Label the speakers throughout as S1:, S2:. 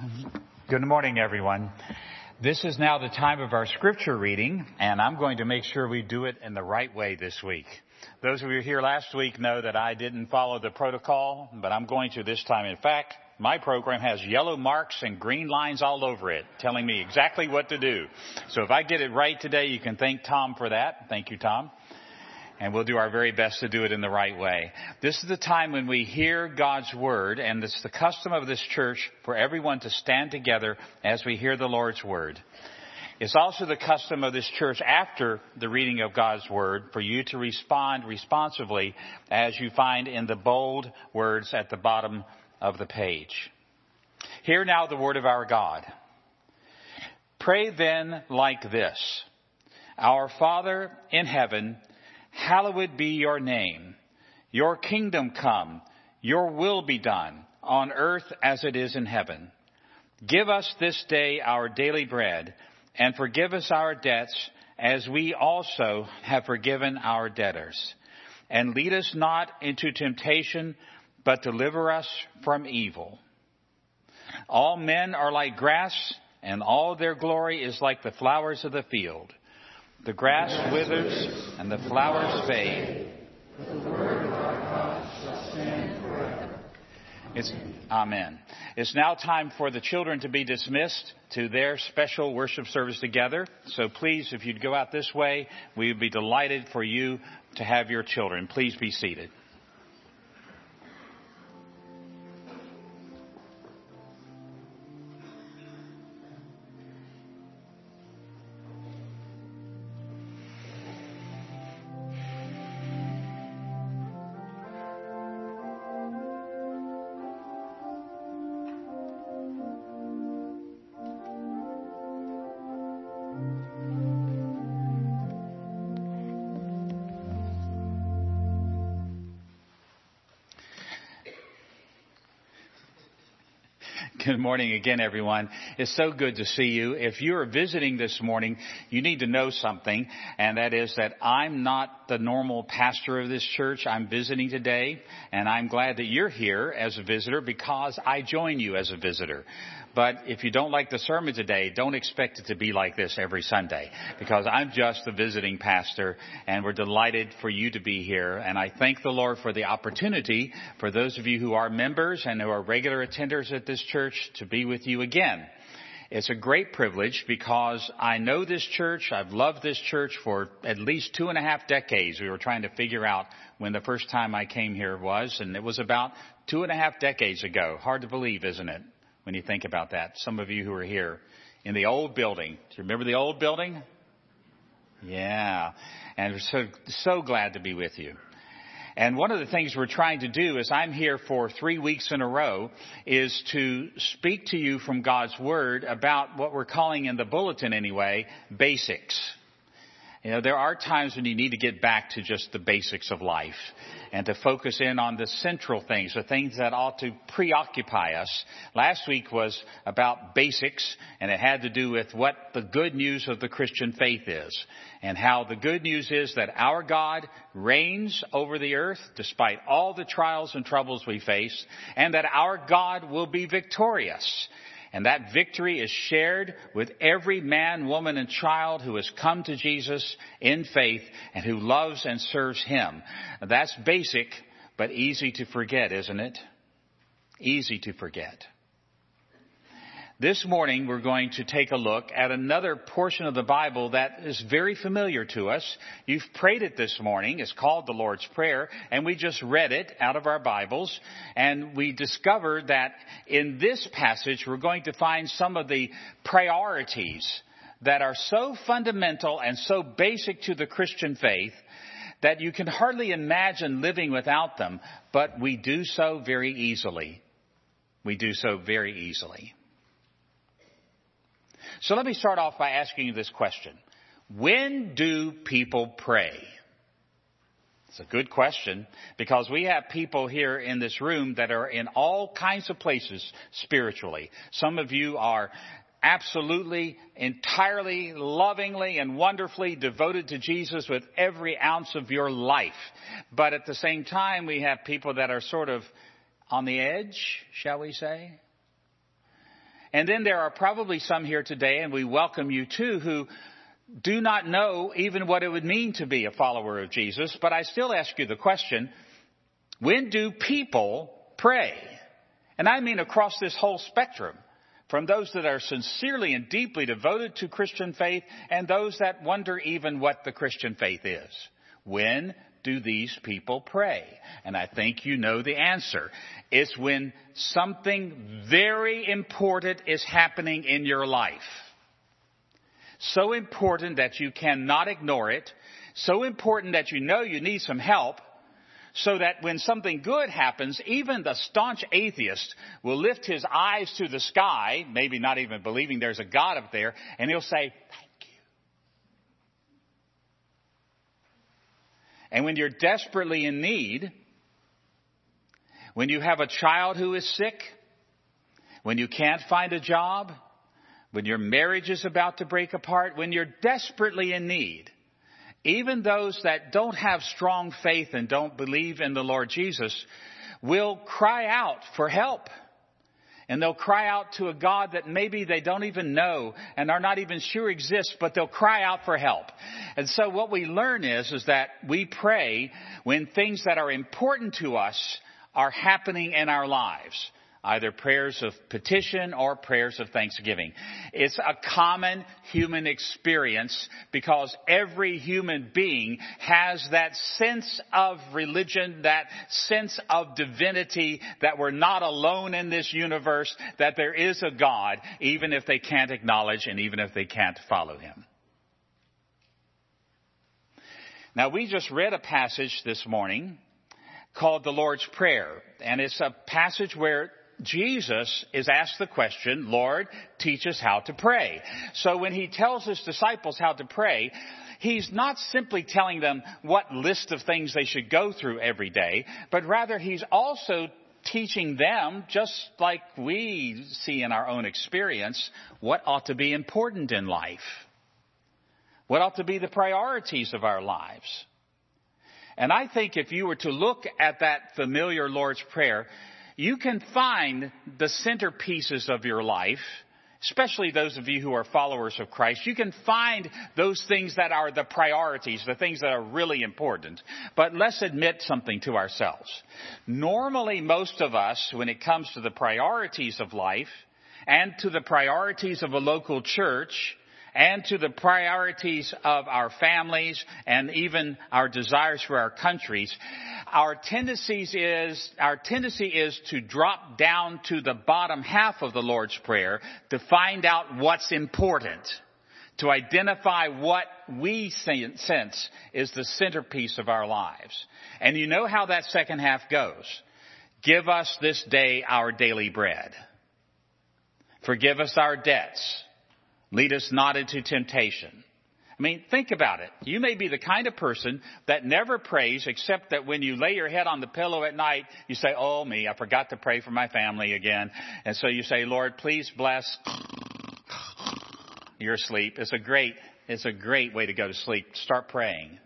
S1: Good morning, everyone. This is now the time of our scripture reading, and I'm going to make sure we do it in the right way this week. Those of you here last week know that I didn't follow the protocol, but I'm going to this time. In fact, my program has yellow marks and green lines all over it, telling me exactly what to do. So if I get it right today, you can thank Tom for that. Thank you, Tom. And we'll do our very best to do it in the right way. This is the time when we hear God's word, and it's the custom of this church for everyone to stand together as we hear the Lord's word. It's also the custom of this church after the reading of God's word for you to respond responsively as you find in the bold words at the bottom of the page. Hear now the word of our God. Pray then like this: Our Father in heaven, hallowed be your name. Your kingdom come, your will be done, on earth as it is in heaven. Give us this day our daily bread, and forgive us our debts as we also have forgiven our debtors. And lead us not into temptation, but deliver us from evil. All men are like grass, and all their glory is like the flowers of the field. The grass withers and the flowers fade, but the word of our God shall stand forever. Amen. It's now time for the children to be dismissed to their special worship service together. So please, if you'd go out this way, we would be delighted for you to have your children. Please be seated. Good morning again, everyone. It's so good to see you. If you are visiting this morning, you need to know something, and that is that I'm not the normal pastor of this church. I'm visiting today, and I'm glad that you're here as a visitor because I join you as a visitor. But if you don't like the sermon today, don't expect it to be like this every Sunday, because I'm just the visiting pastor, and we're delighted for you to be here. And I thank the Lord for the opportunity for those of you who are members and who are regular attenders at this church to be with you again. It's a great privilege because I know this church. I've loved this church for at least 2.5 decades. We were trying to figure out when the first time I came here was, and it was about 2.5 decades ago. Hard to believe, isn't it, when you think about that? Some of you who are here in the old building. Do you remember the old building? Yeah. And we're so glad to be with you. And one of the things we're trying to do is I'm here for 3 weeks in a row is to speak to you from God's Word about what we're calling in the bulletin anyway, basics. You know, there are times when you need to get back to just the basics of life and to focus in on the central things, the things that ought to preoccupy us. Last week was about basics, and it had to do with what the good news of the Christian faith is, and how the good news is that our God reigns over the earth despite all the trials and troubles we face, and that our God will be victorious. And that victory is shared with every man, woman, and child who has come to Jesus in faith and who loves and serves Him. That's basic, but easy to forget, isn't it? Easy to forget. This morning, we're going to take a look at another portion of the Bible that is very familiar to us. You've prayed it this morning. It's called the Lord's Prayer, and we just read it out of our Bibles. And we discovered that in this passage, we're going to find some of the priorities that are so fundamental and so basic to the Christian faith that you can hardly imagine living without them, but we do so very easily. We do so very easily. So let me start off by asking you this question. When do people pray? It's a good question because we have people here in this room that are in all kinds of places spiritually. Some of you are absolutely, entirely, lovingly, and wonderfully devoted to Jesus with every ounce of your life. But at the same time, we have people that are sort of on the edge, shall we say? And then there are probably some here today, and we welcome you too, who do not know even what it would mean to be a follower of Jesus. But I still ask you the question, when do people pray? And I mean across this whole spectrum, from those that are sincerely and deeply devoted to Christian faith and those that wonder even what the Christian faith is. When do these people pray? And I think you know the answer. It's when something very important is happening in your life. So important that you cannot ignore it. So important that you know you need some help. So that when something good happens, even the staunch atheist will lift his eyes to the sky, maybe not even believing there's a God up there, and he'll say, thank you. And when you're desperately in need, when you have a child who is sick, when you can't find a job, when your marriage is about to break apart, when you're desperately in need, even those that don't have strong faith and don't believe in the Lord Jesus will cry out for help. And they'll cry out to a God that maybe they don't even know and are not even sure exists, but they'll cry out for help. And so what we learn is that we pray when things that are important to us are happening in our lives. Either prayers of petition or prayers of thanksgiving. It's a common human experience because every human being has that sense of religion, that sense of divinity, that we're not alone in this universe, that there is a God, even if they can't acknowledge and even if they can't follow Him. Now, we just read a passage this morning called the Lord's Prayer, and it's a passage where Jesus is asked the question, Lord, teach us how to pray. So when He tells His disciples how to pray, He's not simply telling them what list of things they should go through every day, but rather He's also teaching them, just like we see in our own experience, what ought to be important in life. What ought to be the priorities of our lives. And I think if you were to look at that familiar Lord's Prayer, you can find the centerpieces of your life, especially those of you who are followers of Christ. You can find those things that are the priorities, the things that are really important. But let's admit something to ourselves. Normally, most of us, when it comes to the priorities of life and to the priorities of a local church, and to the priorities of our families and even our desires for our countries, our tendency is to drop down to the bottom half of the Lord's Prayer to find out what's important, to identify what we sense is the centerpiece of our lives. And you know how that second half goes. Give us this day our daily bread. Forgive us our debts. Lead us not into temptation. I mean, think about it. You may be the kind of person that never prays except that when you lay your head on the pillow at night, you say, oh me, I forgot to pray for my family again. And so you say, Lord, please bless your sleep. It's a great way to go to sleep. Start praying.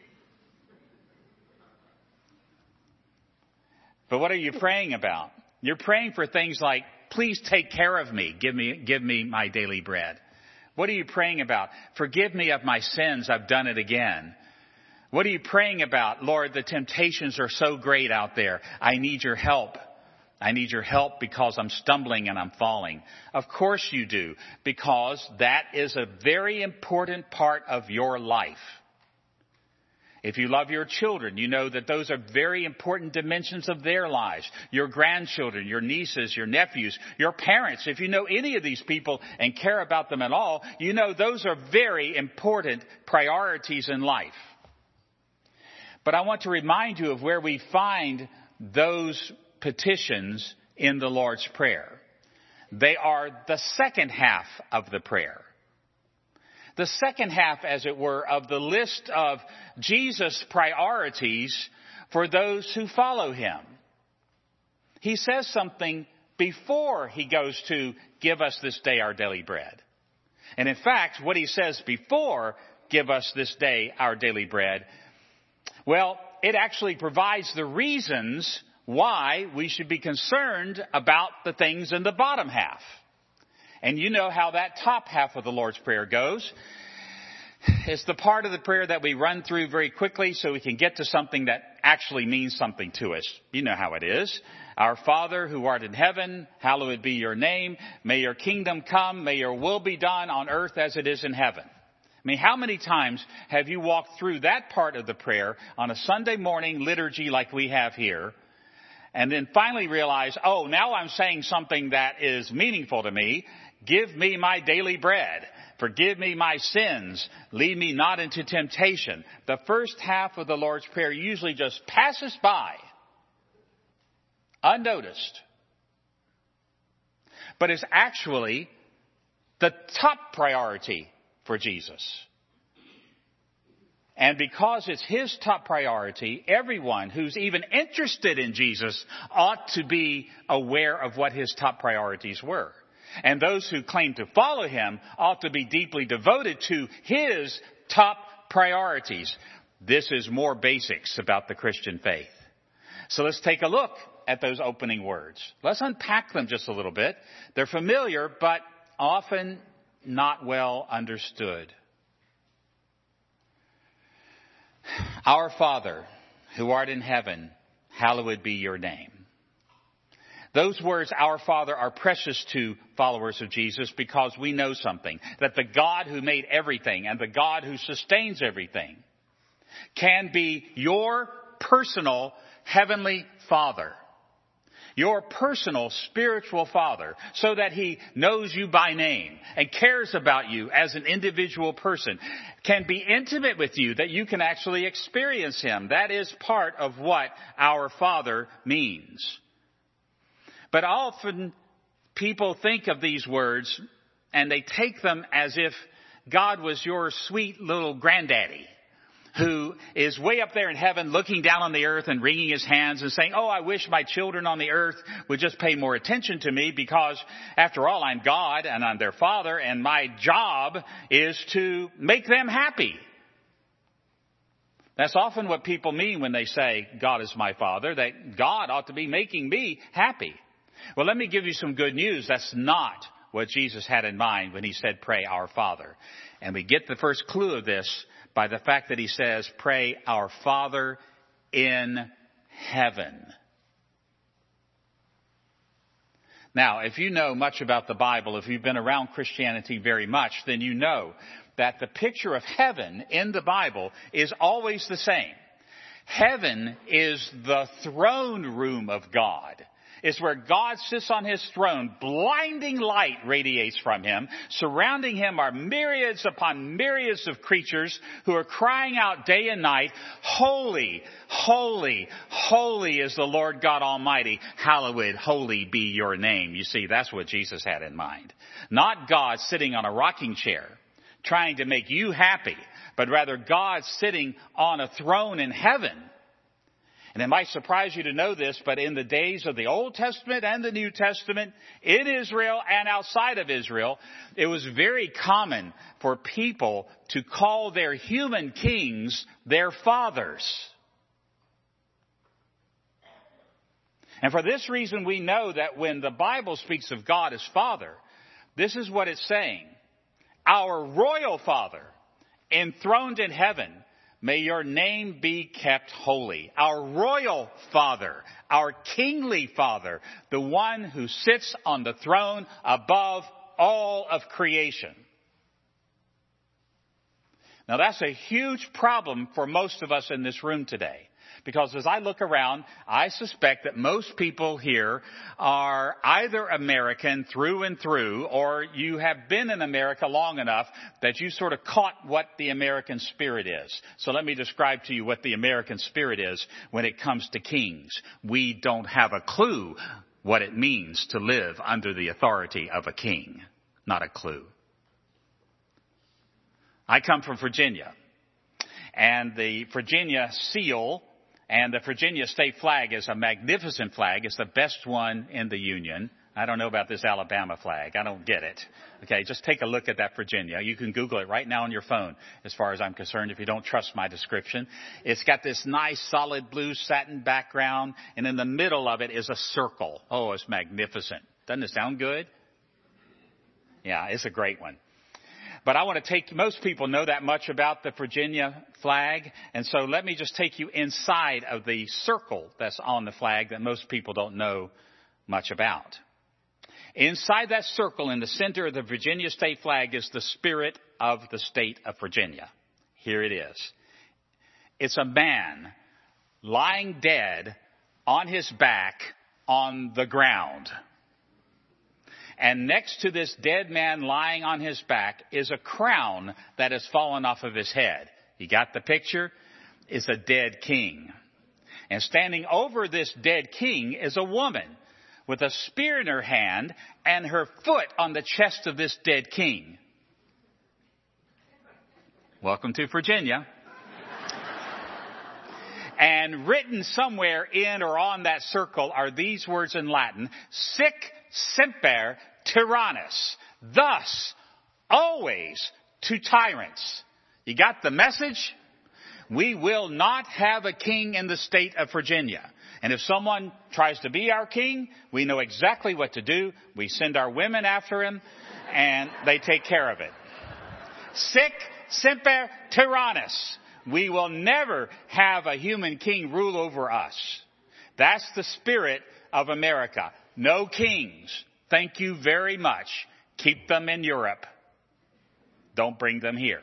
S1: But what are you praying about? You're praying for things like, please take care of me. Give me my daily bread. What are you praying about? Forgive me of my sins. I've done it again. What are you praying about? Lord, the temptations are so great out there. I need your help. I need your help because I'm stumbling and I'm falling. Of course you do, because that is a very important part of your life. If you love your children, you know that those are very important dimensions of their lives. Your grandchildren, your nieces, your nephews, your parents. If you know any of these people and care about them at all, you know those are very important priorities in life. But I want to remind you of where we find those petitions in the Lord's Prayer. They are the second half of the prayer. The second half, as it were, of the list of Jesus' priorities for those who follow Him. He says something before He goes to give us this day our daily bread. And in fact, what He says before give us this day our daily bread, well, it actually provides the reasons why we should be concerned about the things in the bottom half. And you know how that top half of the Lord's Prayer goes. It's the part of the prayer that we run through very quickly so we can get to something that actually means something to us. You know how it is. Our Father who art in heaven, hallowed be your name. May your kingdom come. May your will be done on earth as it is in heaven. I mean, how many times have you walked through that part of the prayer on a Sunday morning liturgy like we have here, and then finally realize, oh, now I'm saying something that is meaningful to me. Give me my daily bread. Forgive me my sins. Lead me not into temptation. The first half of the Lord's Prayer usually just passes by, unnoticed. But it's actually the top priority for Jesus. And because it's his top priority, everyone who's even interested in Jesus ought to be aware of what his top priorities were. And those who claim to follow him ought to be deeply devoted to his top priorities. This is more basics about the Christian faith. So let's take a look at those opening words. Let's unpack them just a little bit. They're familiar, but often not well understood. Our Father, who art in heaven, hallowed be your name. Those words, our Father, are precious to followers of Jesus because we know something, that the God who made everything and the God who sustains everything can be your personal heavenly Father, your personal spiritual Father, so that he knows you by name and cares about you as an individual person, can be intimate with you, that you can actually experience him. That is part of what our Father means. But often people think of these words and they take them as if God was your sweet little granddaddy who is way up there in heaven looking down on the earth and wringing his hands and saying, oh, I wish my children on the earth would just pay more attention to me because after all, I'm God and I'm their Father and my job is to make them happy. That's often what people mean when they say God is my Father, that God ought to be making me happy. Well, let me give you some good news. That's not what Jesus had in mind when he said, pray our Father. And we get the first clue of this by the fact that he says, pray our Father in heaven. Now, if you know much about the Bible, if you've been around Christianity very much, then you know that the picture of heaven in the Bible is always the same. Heaven is the throne room of God. It's where God sits on his throne. Blinding light radiates from him. Surrounding him are myriads upon myriads of creatures who are crying out day and night, holy, holy, holy is the Lord God Almighty. Hallowed, holy be your name. You see, that's what Jesus had in mind. Not God sitting on a rocking chair trying to make you happy, but rather God sitting on a throne in heaven. And it might surprise you to know this, but in the days of the Old Testament and the New Testament, in Israel and outside of Israel, it was very common for people to call their human kings their fathers. And for this reason, we know that when the Bible speaks of God as Father, this is what it's saying. Our royal Father, enthroned in heaven, may your name be kept holy. Our royal Father, our kingly Father, the one who sits on the throne above all of creation. Now that's a huge problem for most of us in this room today. Because as I look around, I suspect that most people here are either American through and through, or you have been in America long enough that you sort of caught what the American spirit is. So let me describe to you what the American spirit is when it comes to kings. We don't have a clue what it means to live under the authority of a king. Not a clue. I come from Virginia, and the Virginia seal and the Virginia state flag is a magnificent flag. It's the best one in the Union. I don't know about this Alabama flag. I don't get it. Okay, just take a look at that Virginia. You can Google it right now on your phone, as far as I'm concerned, if you don't trust my description. It's got this nice solid blue satin background, and in the middle of it is a circle. Oh, it's magnificent. Doesn't it sound good? Yeah, it's a great one. But I want to most people know that much about the Virginia flag. And so let me just take you inside of the circle that's on the flag that most people don't know much about. Inside that circle in the center of the Virginia state flag is the spirit of the state of Virginia. Here it is. It's a man lying dead on his back on the ground. And next to this dead man lying on his back is a crown that has fallen off of his head. You got the picture? It's a dead king. And standing over this dead king is a woman with a spear in her hand and her foot on the chest of this dead king. Welcome to Virginia. And written somewhere in or on that circle are these words in Latin: Sic semper tyrannis. Thus, always to tyrants. You got the message? We will not have a king in the state of Virginia. And if someone tries to be our king, we know exactly what to do. We send our women after him, and they take care of it. Sic semper tyrannis. We will never have a human king rule over us. That's the spirit of America. No kings. Thank you very much. Keep them in Europe. Don't bring them here.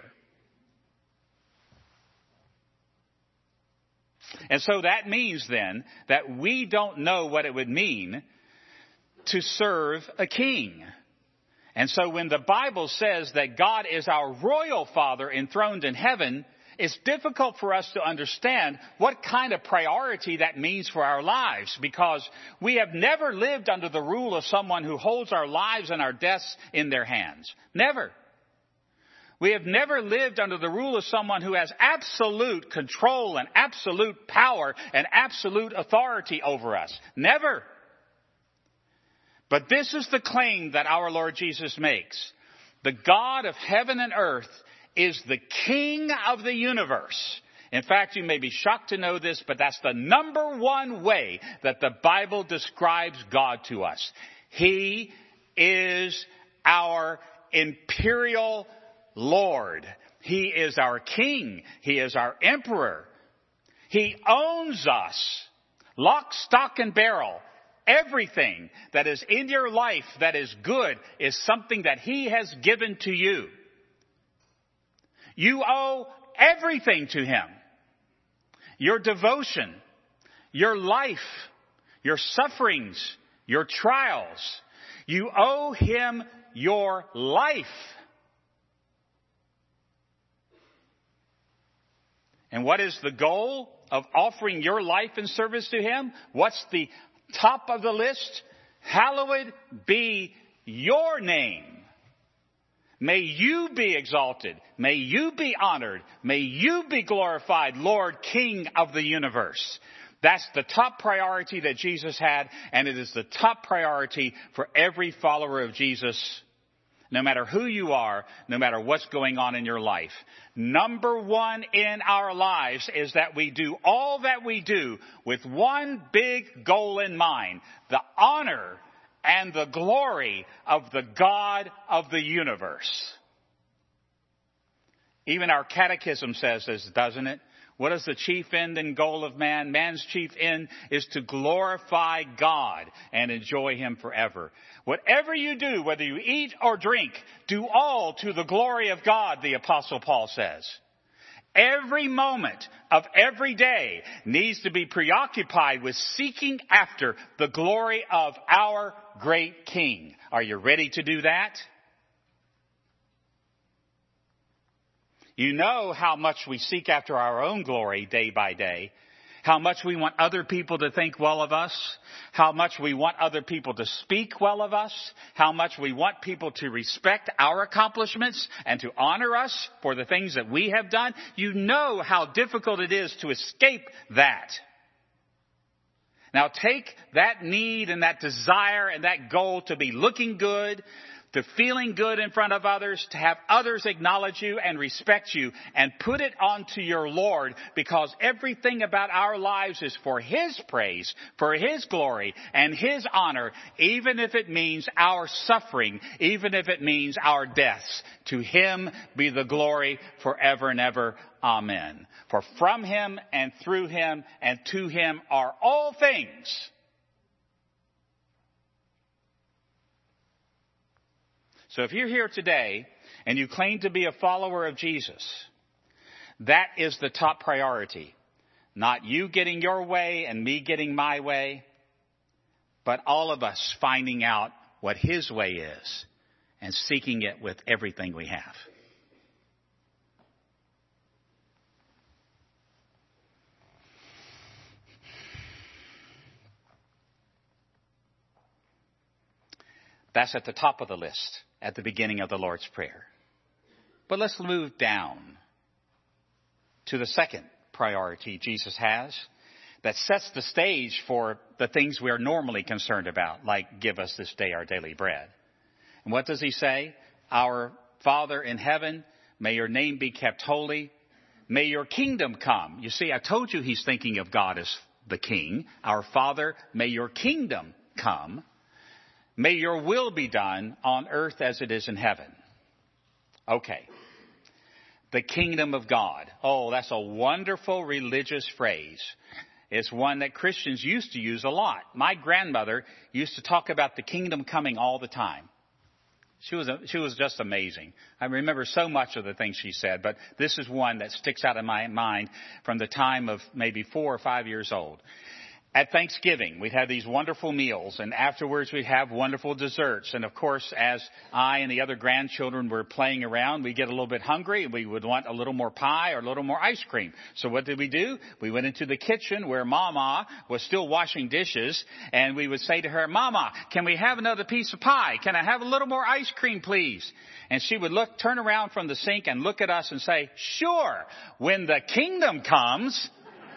S1: And so that means then that we don't know what it would mean to serve a king. And so when the Bible says that God is our royal Father enthroned in heaven, it's difficult for us to understand what kind of priority that means for our lives, because we have never lived under the rule of someone who holds our lives and our deaths in their hands. Never. We have never lived under the rule of someone who has absolute control and absolute power and absolute authority over us. Never. But this is the claim that our Lord Jesus makes. The God of heaven and earth is the King of the universe. In fact, you may be shocked to know this, but that's the number one way that the Bible describes God to us. He is our imperial Lord. He is our King. He is our Emperor. He owns us, lock, stock, and barrel. Everything that is in your life that is good is something that He has given to you. You owe everything to Him. Your devotion, your life, your sufferings, your trials. You owe Him your life. And what is the goal of offering your life in service to Him? What's the top of the list? Hallowed be your name. May you be exalted. May you be honored. May you be glorified, Lord, King of the universe. That's the top priority that Jesus had, and it is the top priority for every follower of Jesus, no matter who you are, no matter what's going on in your life. Number one in our lives is that we do all that we do with one big goal in mind: the honor and the glory of the God of the universe. Even our catechism says this, doesn't it? What is the chief end and goal of man? Man's chief end is to glorify God and enjoy Him forever. Whatever you do, whether you eat or drink, do all to the glory of God, the Apostle Paul says. Every moment of every day needs to be preoccupied with seeking after the glory of our great King. Are you ready to do that? You know how much we seek after our own glory day by day. How much we want other people to think well of us. How much we want other people to speak well of us. How much we want people to respect our accomplishments and to honor us for the things that we have done. You know how difficult it is to escape that. Now take that need and that desire and that goal to be looking good, to feeling good in front of others, to have others acknowledge you and respect you, and put it onto your Lord, because everything about our lives is for His praise, for His glory, and His honor, even if it means our suffering, even if it means our deaths. To Him be the glory forever and ever. Amen. For from Him and through Him and to Him are all things. So if you're here today and you claim to be a follower of Jesus, that is the top priority. Not you getting your way and me getting my way, but all of us finding out what His way is and seeking it with everything we have. That's at the top of the list at the beginning of the Lord's Prayer. But let's move down to the second priority Jesus has that sets the stage for the things we are normally concerned about, like give us this day our daily bread. And what does He say? Our Father in heaven, may your name be kept holy. May your kingdom come. You see, I told you He's thinking of God as the King. Our Father, may your kingdom come. May your will be done on earth as it is in heaven. Okay. The kingdom of God. Oh, that's a wonderful religious phrase. It's one that Christians used to use a lot. My grandmother used to talk about the kingdom coming all the time. She was just amazing. I remember so much of the things she said, but this is one that sticks out in my mind from the time of maybe 4 or 5 years old. At Thanksgiving, we'd have these wonderful meals, and afterwards we'd have wonderful desserts. And of course, as I and the other grandchildren were playing around, we'd get a little bit hungry. We would want a little more pie or a little more ice cream. So what did we do? We went into the kitchen where Mama was still washing dishes, and we would say to her, Mama, can we have another piece of pie? Can I have a little more ice cream, please? And she would turn around from the sink and look at us and say, sure, when the kingdom comes.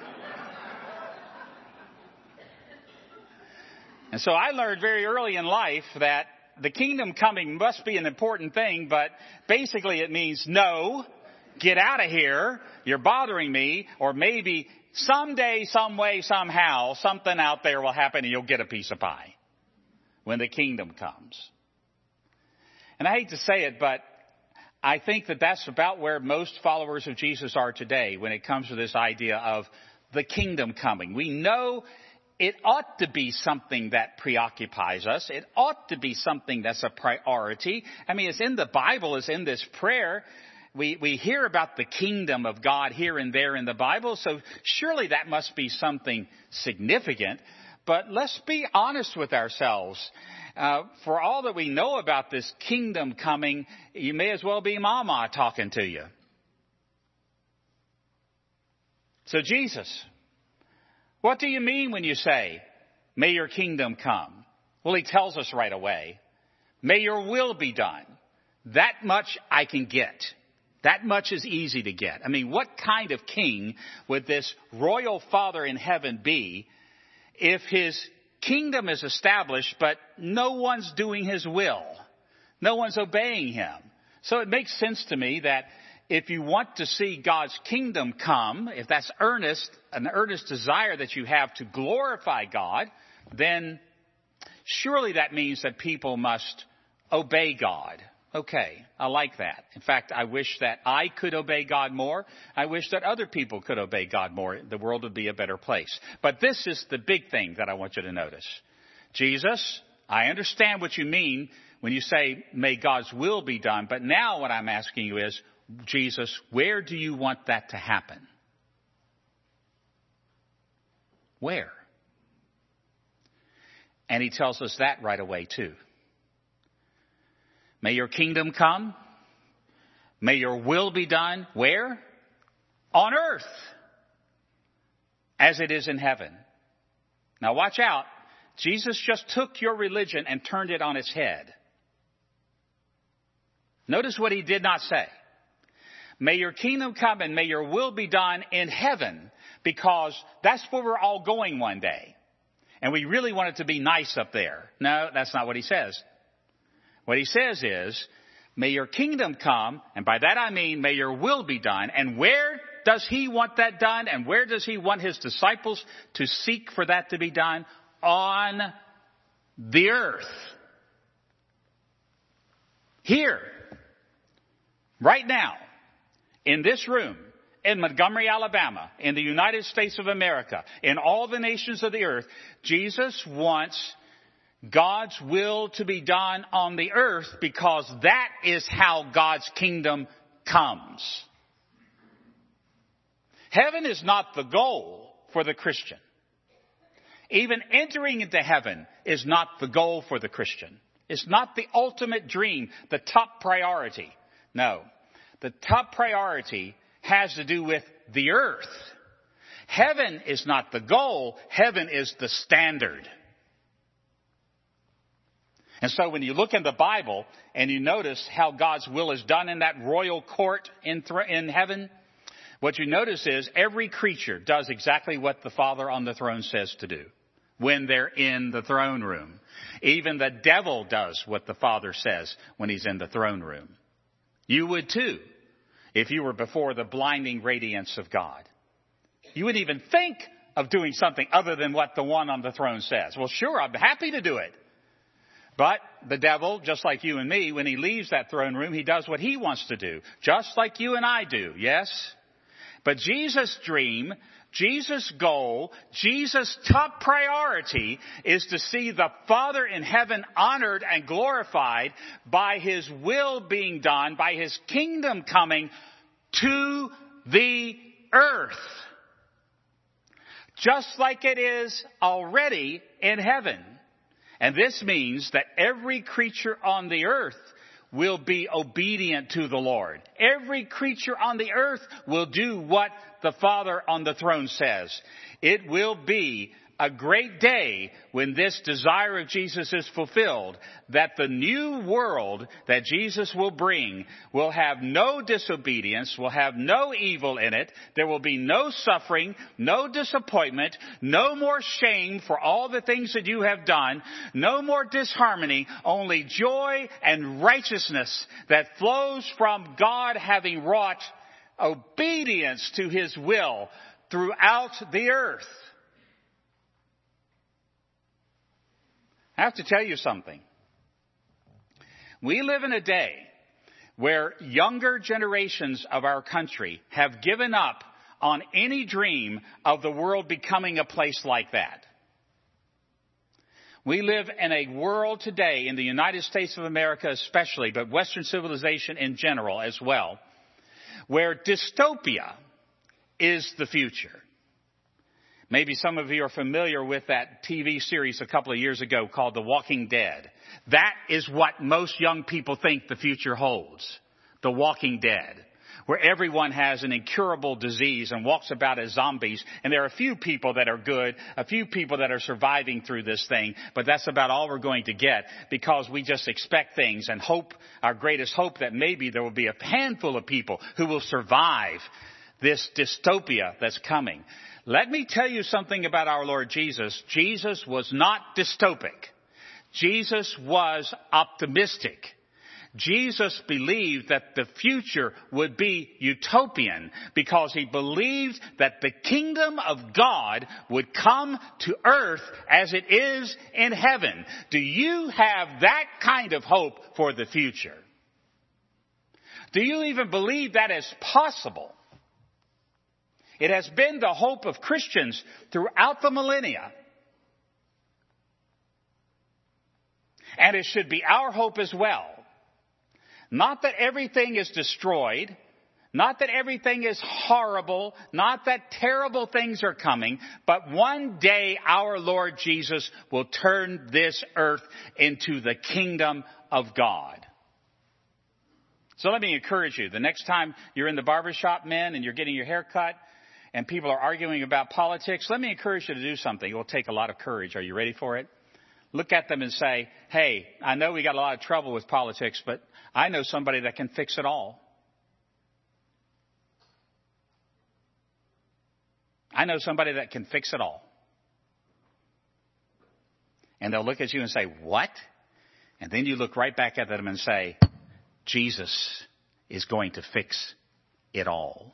S1: And so I learned very early in life that the kingdom coming must be an important thing, but basically it means no, get out of here, you're bothering me, or maybe someday, some way, somehow, something out there will happen and you'll get a piece of pie when the kingdom comes. And I hate to say it, but I think that that's about where most followers of Jesus are today when it comes to this idea of the kingdom coming. We know it ought to be something that preoccupies us. It ought to be something that's a priority. I mean, it's in the Bible, it's in this prayer. We hear about the kingdom of God here and there in the Bible, so surely that must be something significant. But let's be honest with ourselves. For all that we know about this kingdom coming, you may as well be Mama talking to you. So Jesus, what do you mean when you say, may your kingdom come? Well, He tells us right away, may your will be done. That much I can get. That much is easy to get. I mean, what kind of king would this royal Father in heaven be if His kingdom is established, but no one's doing His will? No one's obeying Him. So it makes sense to me that if you want to see God's kingdom come, if that's an earnest desire that you have to glorify God, then surely that means that people must obey God. Okay, I like that. In fact, I wish that I could obey God more. I wish that other people could obey God more. The world would be a better place. But this is the big thing that I want you to notice. Jesus, I understand what you mean when you say, may God's will be done. But now what I'm asking you is, Jesus, where do you want that to happen? Where? And He tells us that right away too. May your kingdom come. May your will be done. Where? On earth, as it is in heaven. Now watch out. Jesus just took your religion and turned it on its head. Notice what He did not say. May your kingdom come and may your will be done in heaven, because that's where we're all going one day. And we really want it to be nice up there. No, that's not what He says. What he says is, may your kingdom come, and by that I mean may your will be done. And where does he want that done? And where does he want his disciples to seek for that to be done? On the earth. Here. Right now. In this room. In Montgomery, Alabama. In the United States of America. In all the nations of the earth. Jesus wants God's will to be done on the earth because that is how God's kingdom comes. Heaven is not the goal for the Christian. Even entering into heaven is not the goal for the Christian. It's not the ultimate dream, the top priority. No, the top priority has to do with the earth. Heaven is not the goal. Heaven is the standard. And so when you look in the Bible and you notice how God's will is done in that royal court in heaven, what you notice is every creature does exactly what the Father on the throne says to do when they're in the throne room. Even the devil does what the Father says when he's in the throne room. You would too if you were before the blinding radiance of God. You wouldn't even think of doing something other than what the one on the throne says. Well, sure, I'm happy to do it. But the devil, just like you and me, when he leaves that throne room, he does what he wants to do. Just like you and I do, yes? But Jesus' dream, Jesus' goal, Jesus' top priority is to see the Father in heaven honored and glorified by his will being done, by his kingdom coming to the earth. Just like it is already in heaven. And this means that every creature on the earth will be obedient to the Lord. Every creature on the earth will do what the Father on the throne says. It will be a great day when this desire of Jesus is fulfilled, that the new world that Jesus will bring will have no disobedience, will have no evil in it. There will be no suffering, no disappointment, no more shame for all the things that you have done, no more disharmony, only joy and righteousness that flows from God having wrought obedience to his will throughout the earth. I have to tell you something. We live in a day where younger generations of our country have given up on any dream of the world becoming a place like that. We live in a world today, in the United States of America especially, but Western civilization in general as well, where dystopia is the future. Maybe some of you are familiar with that TV series a couple of years ago called The Walking Dead. That is what most young people think the future holds. The Walking Dead. Where everyone has an incurable disease and walks about as zombies. And there are a few people that are good, a few people that are surviving through this thing. But that's about all we're going to get because we just expect things and hope, our greatest hope, that maybe there will be a handful of people who will survive this dystopia that's coming. Let me tell you something about our Lord Jesus. Jesus was not dystopic. Jesus was optimistic. Jesus believed that the future would be utopian because he believed that the kingdom of God would come to earth as it is in heaven. Do you have that kind of hope for the future? Do you even believe that is possible? It has been the hope of Christians throughout the millennia. And it should be our hope as well. Not that everything is destroyed. Not that everything is horrible. Not that terrible things are coming. But one day our Lord Jesus will turn this earth into the kingdom of God. So let me encourage you. The next time you're in the barbershop, men, and you're getting your hair cut, and people are arguing about politics, let me encourage you to do something. It will take a lot of courage. Are you ready for it? Look at them and say, hey, I know we got a lot of trouble with politics, but I know somebody that can fix it all. I know somebody that can fix it all. And they'll look at you and say, what? And then you look right back at them and say, Jesus is going to fix it all.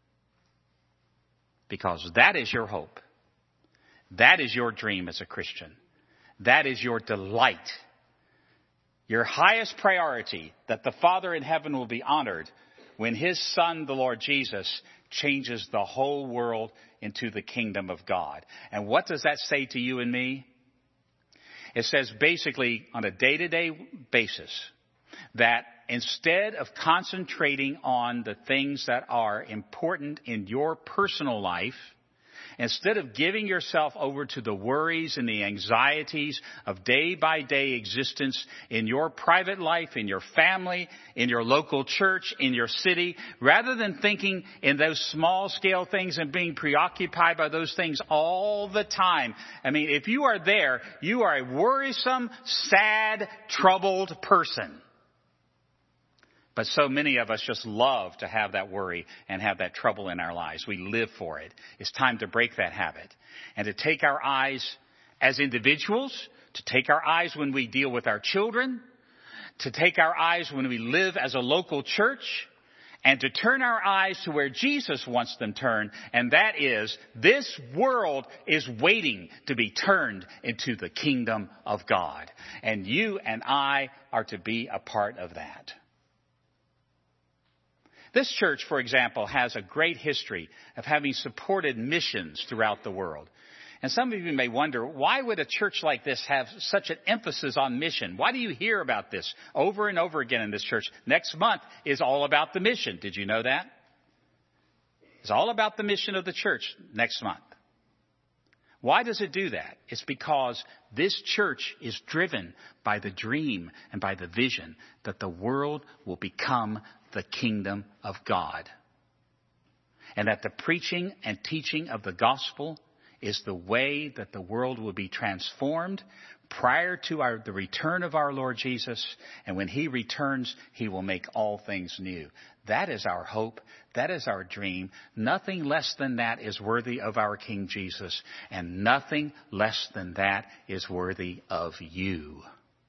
S1: Because that is your hope. That is your dream as a Christian. That is your delight. Your highest priority, that the Father in heaven will be honored when His Son, the Lord Jesus, changes the whole world into the kingdom of God. And what does that say to you and me? It says basically on a day-to-day basis that instead of concentrating on the things that are important in your personal life, instead of giving yourself over to the worries and the anxieties of day-by-day existence in your private life, in your family, in your local church, in your city, rather than thinking in those small-scale things and being preoccupied by those things all the time. I mean, if you are there, you are a worrisome, sad, troubled person. But so many of us just love to have that worry and have that trouble in our lives. We live for it. It's time to break that habit and to take our eyes as individuals, to take our eyes when we deal with our children, to take our eyes when we live as a local church, and to turn our eyes to where Jesus wants them turned. And that is, this world is waiting to be turned into the kingdom of God. And you and I are to be a part of that. This church, for example, has a great history of having supported missions throughout the world. And some of you may wonder, why would a church like this have such an emphasis on mission? Why do you hear about this over and over again in this church? Next month is all about the mission. Did you know that? It's all about the mission of the church next month. Why does it do that? It's because this church is driven by the dream and by the vision that the world will become the kingdom of God. And that the preaching and teaching of the gospel is the way that the world will be transformed prior to the return of our Lord Jesus. And when He returns, He will make all things new. That is our hope. That is our dream. Nothing less than that is worthy of our King Jesus. And nothing less than that is worthy of you.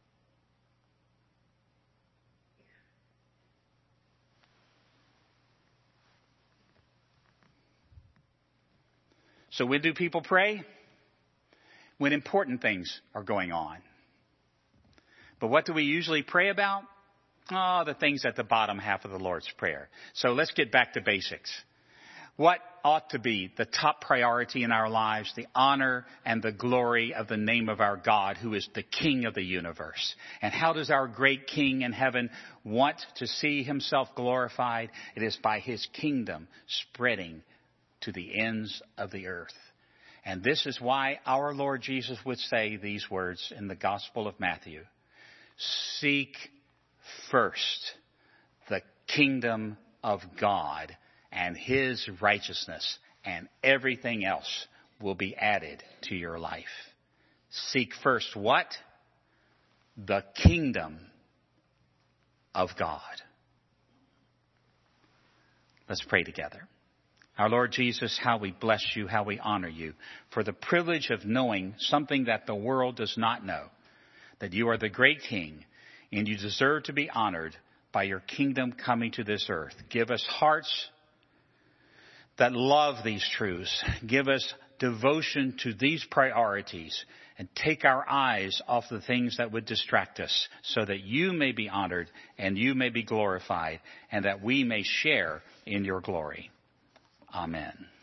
S1: So when do people pray? When important things are going on. But what do we usually pray about? Oh, the things at the bottom half of the Lord's Prayer. So let's get back to basics. What ought to be the top priority in our lives? The honor and the glory of the name of our God, who is the King of the universe. And how does our great King in heaven want to see Himself glorified? It is by His kingdom spreading to the ends of the earth. And this is why our Lord Jesus would say these words in the Gospel of Matthew. Seek first the kingdom of God and His righteousness, and everything else will be added to your life. Seek first what? The kingdom of God. Let's pray together. Our Lord Jesus, how we bless You, how we honor You for the privilege of knowing something that the world does not know, that You are the great King and You deserve to be honored by Your kingdom coming to this earth. Give us hearts that love these truths. Give us devotion to these priorities and take our eyes off the things that would distract us so that You may be honored and You may be glorified and that we may share in Your glory. Amen.